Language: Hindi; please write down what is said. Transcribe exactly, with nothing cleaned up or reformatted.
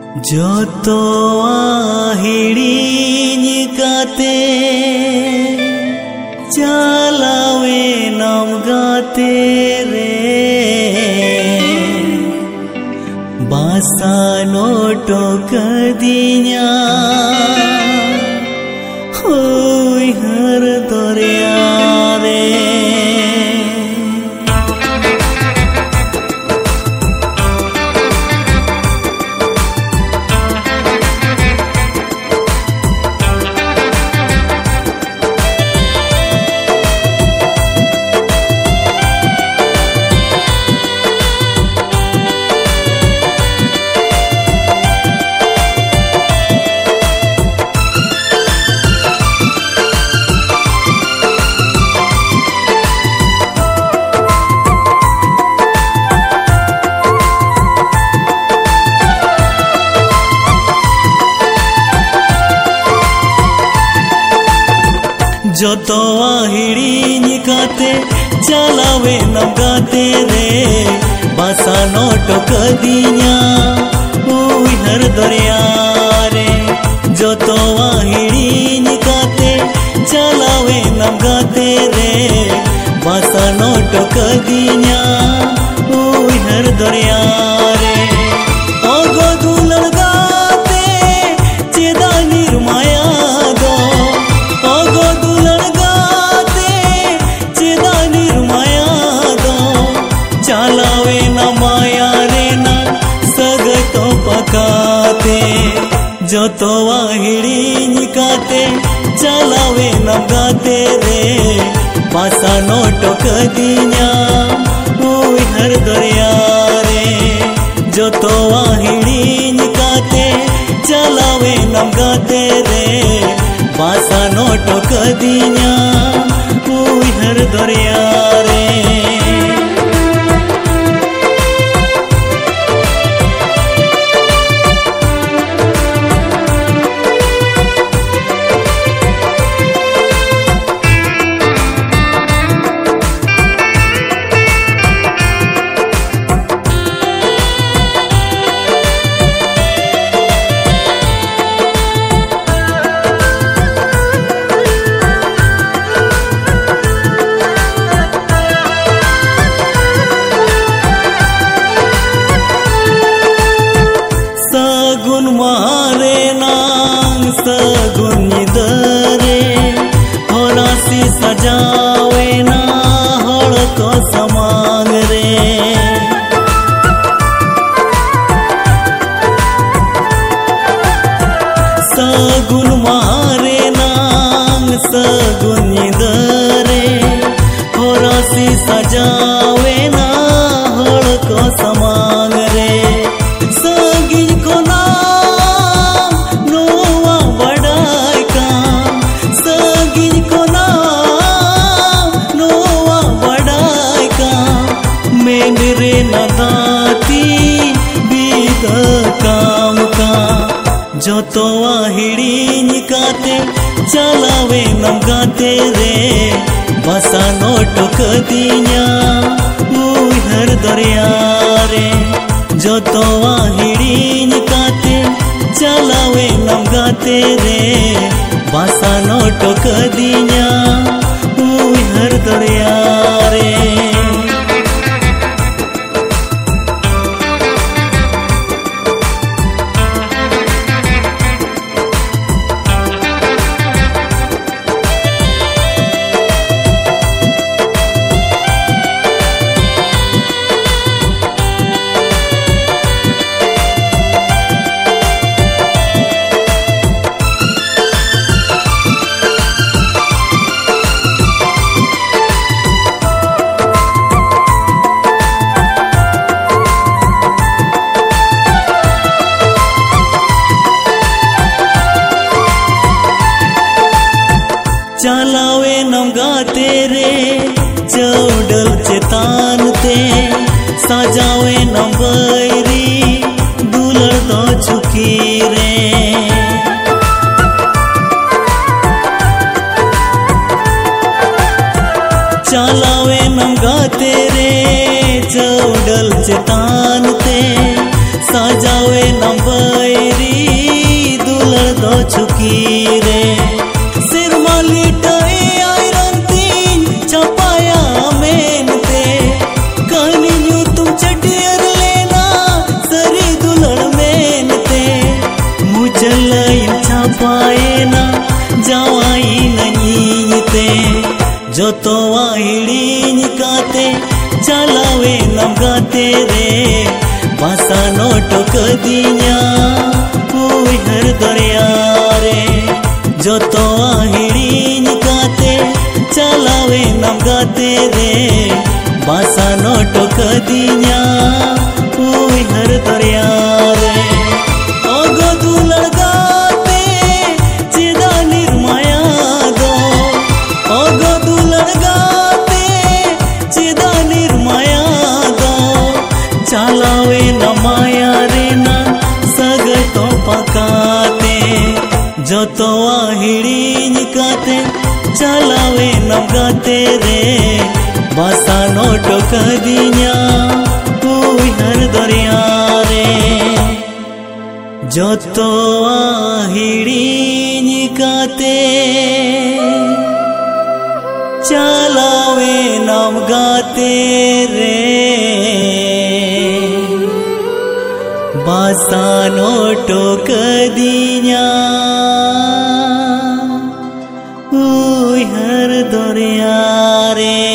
जोतो हिड़ीनी काते चलावे नाम गाते रे बासा नोटो कदिया होई हर दरिया रे जोतो हिड़ीनी काते चलावे नाम गाते रे बासा नोटो कदिया हुई हर दरिया रे जोतो हिड़ीनी काते चलावे नाम गाते रे बासा नोटो कदिया हुई हर दरिया रे ओगो दुलन गाते चेदा निर्माया दो ओगो चलावे न माया रे न सगतो पकाते जोतो हिड़ीनी काते चलावे न गाते रे बासा नोटो कदिया हुई हर दरिया रे जोतो हिड़ीनी काते चलावे न गाते रे बासा नोटो कदिया हुई हर दरिया रे सगुन मारे नांग सगुन निदरे होरासी सजावे ना हड़ को समांग रे सगुन मारे नांग सगुन निदरे होरासी सजावे ना हड़ को समांग रे मेरे नदाती बीत काम का जोतो हिड़ीनी काते चलावे नाम गाते रे बासा नोटो कदिया हुई हर दरिया रे जोतो हिड़ीनी काते चलावे नाम गाते रे बासा नोटो कदिया हुई हर दरिया रे चलावे नाम गाते रे चौडल चेतान ते सजावे नाम बैरी दुलर तो झुकी रे चलावे नाम गाते रे चौडल चेतान ते सजावे नाम बैरी रे बासा नोटो कदिया उइहर दरिया रे जतो हिड़ीन काते चलावे नाम गाते रे बासा नोटो कदिया उइहर दरिया रे ओगो दुलड़ गाते चिदा निर्माया दो ओगो दुलड़ गाते चिदा निर्माया दो चलावे न माया रे ना सगतो पकाते जतो हिड़ीन काते चलावे न गाते रे बासा नोटो कदिया उइहर दरिया रे जतो हिड़ीन काते चलावे नाम गाते रे बासा नोटो कदिया उइहर दरिया रे।